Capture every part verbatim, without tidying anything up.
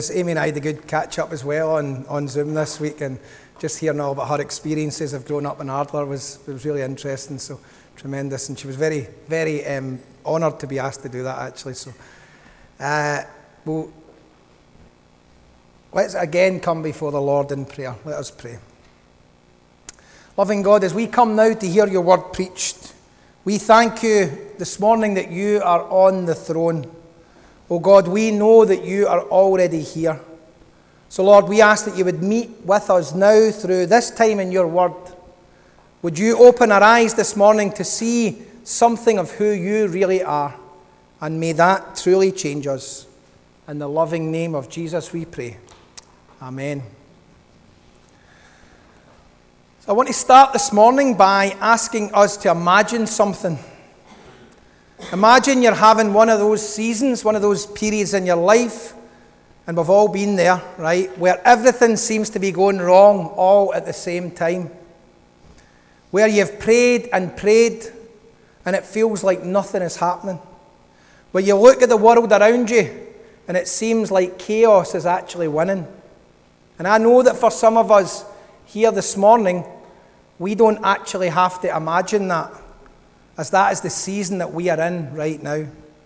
Amy and I had a good catch up as well on, on Zoom this week, and just hearing all about her experiences of growing up in Ardler was was really interesting. So tremendous, and she was very very um, honoured to be asked to do that actually. So uh, well, let's again come before the Lord in prayer. Let us pray. Loving God, as we come now to hear your word preached, we thank you this morning that you are on the throne. Oh God, we know that you are already here. So Lord, we ask that you would meet with us now through this time in your word. Would you open our eyes this morning to see something of who you really are? And may that truly change us. In the loving name of Jesus we pray. Amen. So I want to start this morning by asking us to imagine something. Imagine you're having one of those seasons, one of those periods in your life, and we've all been there, right, where everything seems to be going wrong all at the same time. Where you've prayed and prayed, and it feels like nothing is happening. Where you look at the world around you, and it seems like chaos is actually winning. And I know that for some of us here this morning, we don't actually have to imagine that, as that is the season that we are in right now,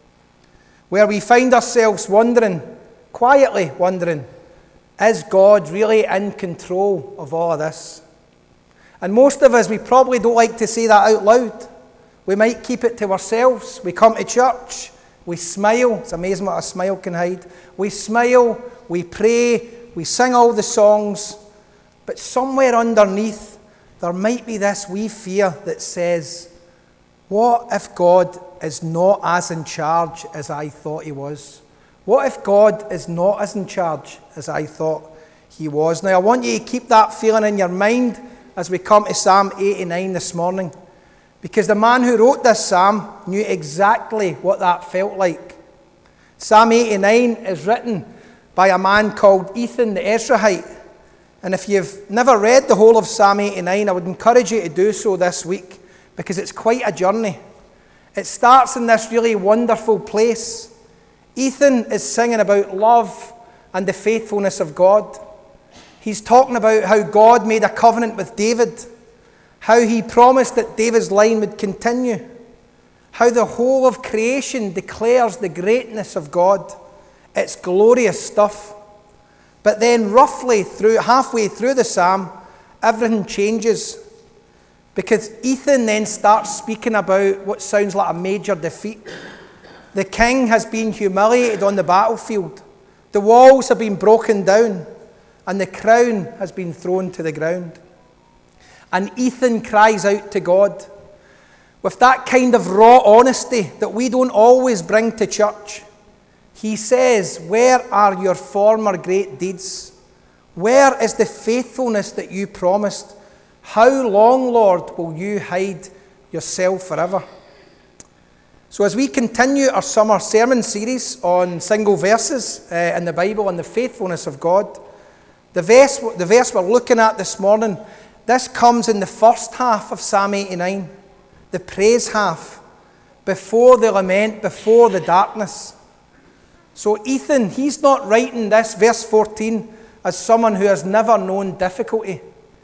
where we find ourselves wondering, quietly wondering, is God really in control of all of this? And most of us, we probably don't like to say that out loud. We might keep it to ourselves. We come to church, we smile. It's amazing what a smile can hide. We smile, we pray, we sing all the songs, but somewhere underneath, there might be this wee fear that says, what if God is not as in charge as I thought he was? What if God is not as in charge as I thought he was? Now, I want you to keep that feeling in your mind as we come to Psalm eighty-nine this morning, because the man who wrote this psalm knew exactly what that felt like. Psalm eighty-nine is written by a man called Ethan the Ezrahite. And if you've never read the whole of Psalm eighty-nine, I would encourage you to do so this week, because it's quite a journey. It starts in this really wonderful place. Ethan is singing about love and the faithfulness of God. He's talking about how God made a covenant with David, how he promised that David's line would continue, how the whole of creation declares the greatness of God. It's glorious stuff. But then roughly through halfway through the psalm, everything changes, because Ethan then starts speaking about what sounds like a major defeat. The king has been humiliated on the battlefield. The walls have been broken down, and the crown has been thrown to the ground. And Ethan cries out to God with that kind of raw honesty that we don't always bring to church. He says, where are your former great deeds? Where is the faithfulness that you promised? How long, Lord, will you hide yourself forever? So as we continue our summer sermon series on single verses uh, in the Bible on the faithfulness of God, the verse, the verse we're looking at this morning, this comes in the first half of Psalm eighty-nine, the praise half, before the lament, before the darkness. So Ethan, he's not writing this, verse fourteen, as someone who has never known difficulty.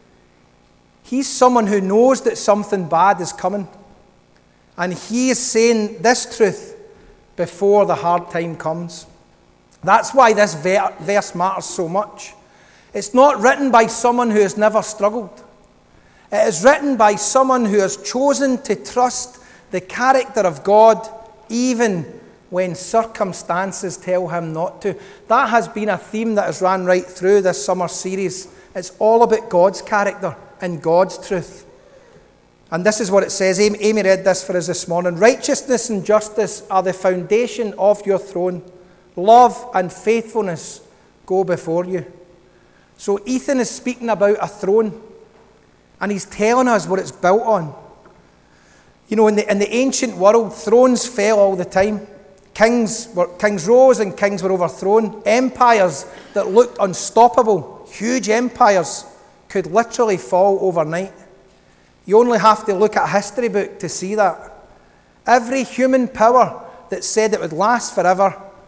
He's someone who knows that something bad is coming. And he is saying this truth before the hard time comes. That's why this verse matters so much. It's not written by someone who has never struggled. It is written by someone who has chosen to trust the character of God even when circumstances tell him not to. That has been a theme that has ran right through this summer series. It's all about God's character and God's truth. And this is what it says. Amy read this for us this morning. Righteousness and justice are the foundation of your throne. Love and faithfulness go before you. So Ethan is speaking about a throne, and he's telling us what it's built on. You know, in the, in the ancient world, thrones fell all the time. Kings were kings rose and kings were overthrown. Empires that looked unstoppable, huge empires, could literally fall overnight. You only have to look at a history book to see that. Every human power that said it would last forever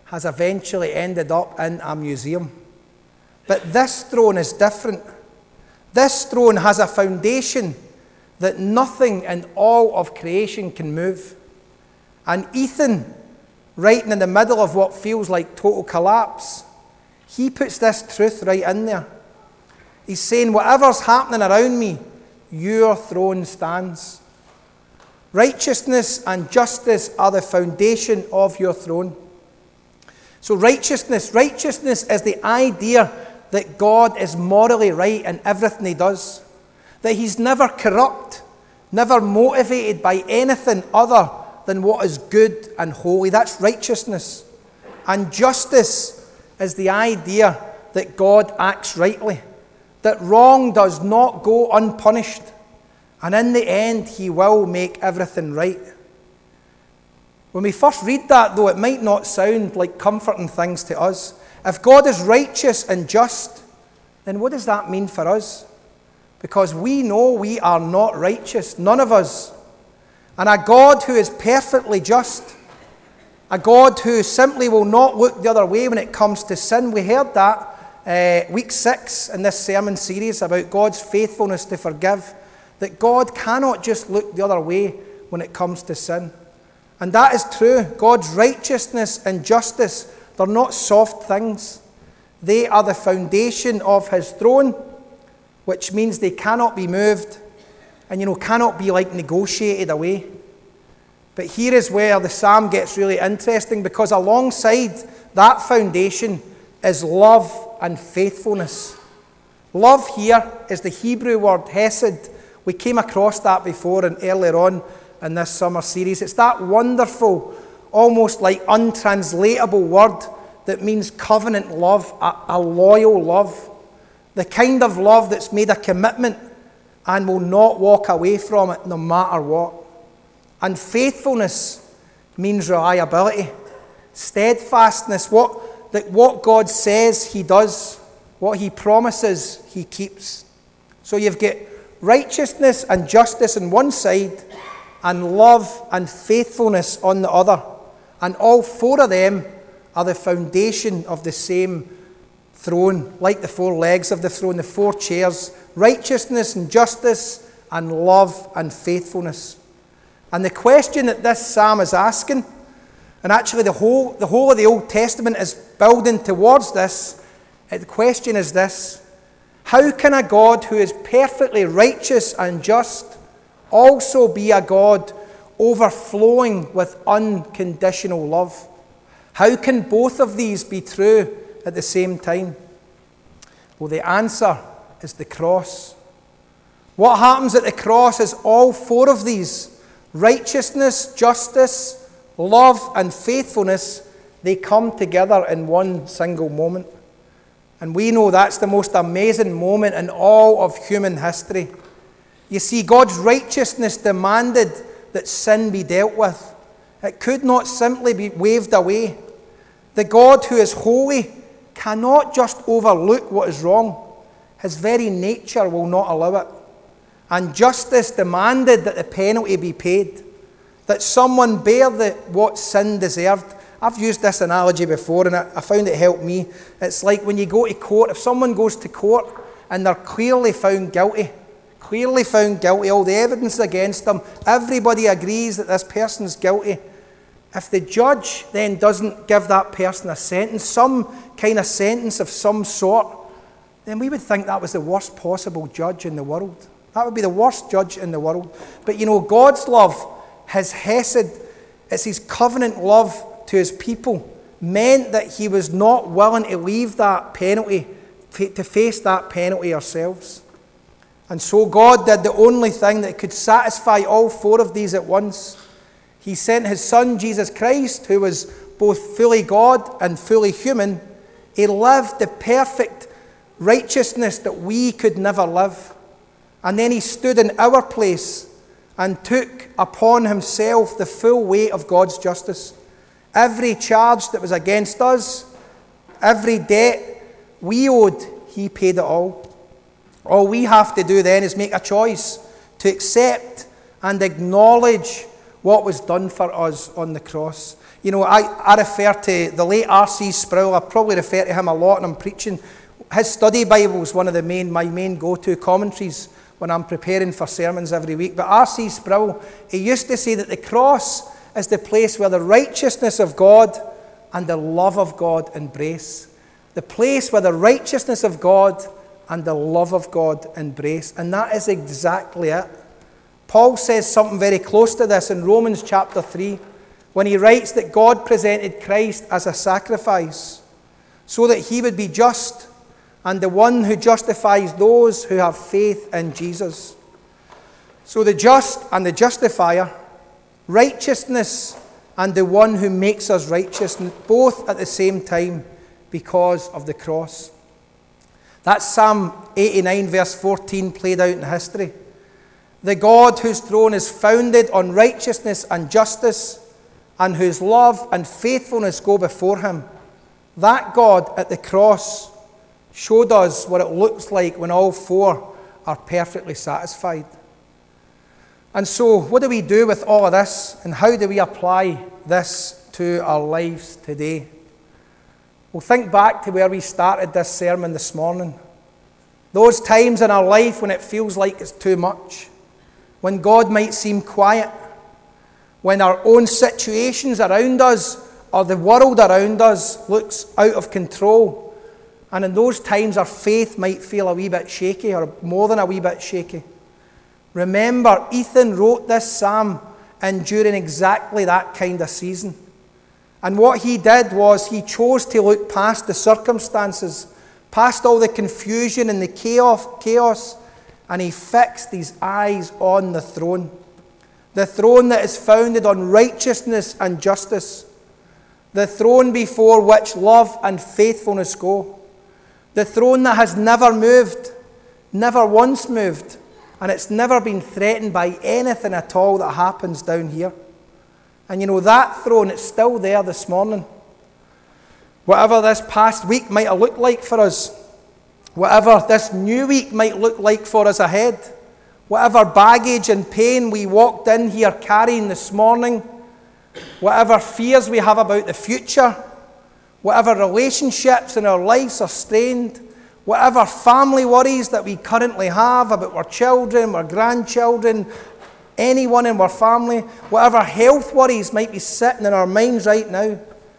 has eventually ended up in a museum. But this throne is different. This throne has a foundation that nothing in all of creation can move. And Ethan, writing in the middle of what feels like total collapse, he puts this truth right in there. He's saying, whatever's happening around me, your throne stands. Righteousness and justice are the foundation of your throne. So righteousness, righteousness is the idea that God is morally right in everything he does. That he's never corrupt, never motivated by anything other than what is good and holy. That's righteousness. And justice is the idea that God acts rightly, that wrong does not go unpunished, and in the end he will make everything right. When we first read that, though, it might not sound like comforting things to us. If God is righteous and just, then what does that mean for us? Because we know we are not righteous, none of us. And a God who is perfectly just, a God who simply will not look the other way when it comes to sin. We heard that uh, week six in this sermon series about God's faithfulness to forgive, that God cannot just look the other way when it comes to sin. And that is true. God's righteousness and justice, they're not soft things. They are the foundation of his throne, which means they cannot be moved and, you know, cannot be like negotiated away. But here is where the psalm gets really interesting, because alongside that foundation is love and faithfulness. Love here is the Hebrew word hesed. We came across that before and earlier on in this summer series. It's that wonderful, almost like untranslatable word that means covenant love, a, a loyal love. The kind of love that's made a commitment and will not walk away from it no matter what. And faithfulness means reliability, steadfastness, what, that what God says he does, what he promises he keeps. So you've got righteousness and justice on one side, and love and faithfulness on the other. And all four of them are the foundation of the same throne, like the four legs of the throne, the four chairs, righteousness and justice and love and faithfulness. And the question that this psalm is asking, and actually the whole, the whole of the Old Testament is building towards this, the question is this: how can a God who is perfectly righteous and just also be a God overflowing with unconditional love? How can both of these be true at the same time? Well, the answer is the cross. What happens at the cross is all four of these, righteousness, justice, love, and faithfulness, they come together in one single moment. And we know that's the most amazing moment in all of human history. You see, God's righteousness demanded that sin be dealt with. It could not simply be waved away. The God who is holy cannot just overlook what is wrong. His very nature will not allow it. And justice demanded that the penalty be paid, that someone bear the, what sin deserved. I've used this analogy before and I found it helped me. It's like when you go to court, if someone goes to court and they're clearly found guilty, clearly found guilty, all the evidence against them, everybody agrees that this person's guilty. If the judge then doesn't give that person a sentence, some kind of sentence of some sort, then we would think that was the worst possible judge in the world. That would be the worst judge in the world. But you know, God's love, his hesed, it's his covenant love to his people, meant that he was not willing to leave that penalty, to face that penalty ourselves. And so God did the only thing that could satisfy all four of these at once. He sent his son, Jesus Christ, who was both fully God and fully human. He lived the perfect righteousness that we could never live. And then he stood in our place and took upon himself the full weight of God's justice. Every charge that was against us, every debt we owed, he paid it all. All we have to do then is make a choice to accept and acknowledge what was done for us on the cross. You know, I, I refer to the late R C Sproul. I probably refer to him a lot when I'm preaching. His study Bible is one of the main, my main go-to commentaries when I'm preparing for sermons every week. But R C Sproul, he used to say that the cross is the place where the righteousness of God and the love of God embrace. The place where the righteousness of God and the love of God embrace. And that is exactly it. Paul says something very close to this in Romans chapter three, when he writes that God presented Christ as a sacrifice so that he would be just and the one who justifies those who have faith in Jesus. So the just and the justifier, righteousness and the one who makes us righteous, both at the same time because of the cross. That's Psalm eighty-nine verse fourteen played out in history. The God whose throne is founded on righteousness and justice, and whose love and faithfulness go before him. That God at the cross showed us what it looks like when all four are perfectly satisfied. And so, what do we do with all of this, and how do we apply this to our lives today? Well, think back to where we started this sermon this morning. Those times in our life when it feels like it's too much, when God might seem quiet, when our own situations around us or the world around us looks out of control. And in those times our faith might feel a wee bit shaky, or more than a wee bit shaky. Remember, Ethan wrote this psalm in during exactly that kind of season. And what he did was he chose to look past the circumstances, past all the confusion and the chaos, chaos, and he fixed his eyes on the throne. The throne that is founded on righteousness and justice. The throne before which love and faithfulness go. The throne that has never moved, never once moved, and it's never been threatened by anything at all that happens down here. And you know, that throne, it's still there this morning. Whatever this past week might have looked like for us, whatever this new week might look like for us ahead, whatever baggage and pain we walked in here carrying this morning, whatever fears we have about the future, whatever relationships in our lives are strained, whatever family worries that we currently have about our children, our grandchildren, anyone in our family, whatever health worries might be sitting in our minds right now,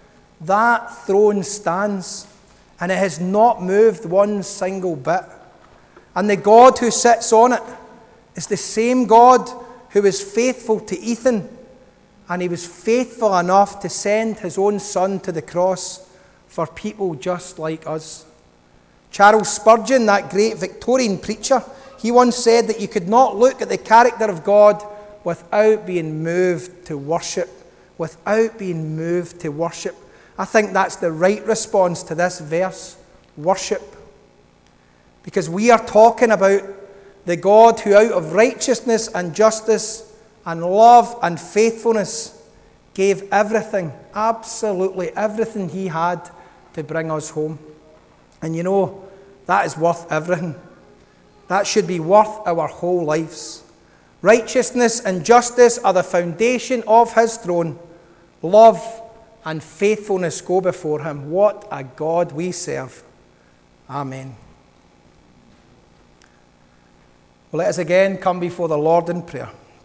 that throne stands, and it has not moved one single bit. And the God who sits on it is the same God who is faithful to Ethan, and he was faithful enough to send his own son to the cross for people just like us. Charles Spurgeon, that great Victorian preacher, he once said that you could not look at the character of God without being moved to worship. Without being moved to worship. I think that's the right response to this verse, worship. Because we are talking about the God who out of righteousness and justice and love and faithfulness gave everything, absolutely everything he had to bring us home. And you know, that is worth everything. That should be worth our whole lives. Righteousness and justice are the foundation of his throne. Love and faithfulness go before him. What a God we serve. Amen. Well, let us again come before the Lord in prayer.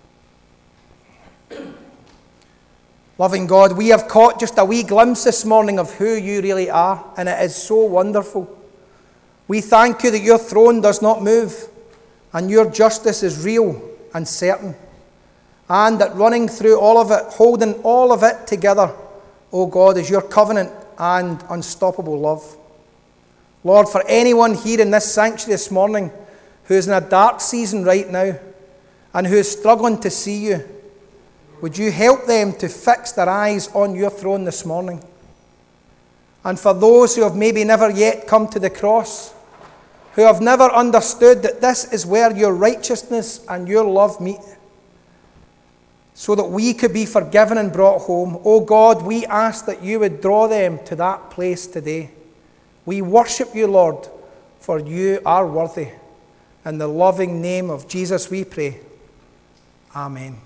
Loving God, we have caught just a wee glimpse this morning of who you really are, and it is so wonderful. We thank you that your throne does not move, and your justice is real and certain, and that running through all of it, holding all of it together, O God, is your covenant and unstoppable love. Lord, for anyone here in this sanctuary this morning who is in a dark season right now and who is struggling to see you, would you help them to fix their eyes on your throne this morning? And for those who have maybe never yet come to the cross, who have never understood that this is where your righteousness and your love meet, so that we could be forgiven and brought home, oh God, we ask that you would draw them to that place today. We worship you, Lord, for you are worthy. In the loving name of Jesus we pray. Amen.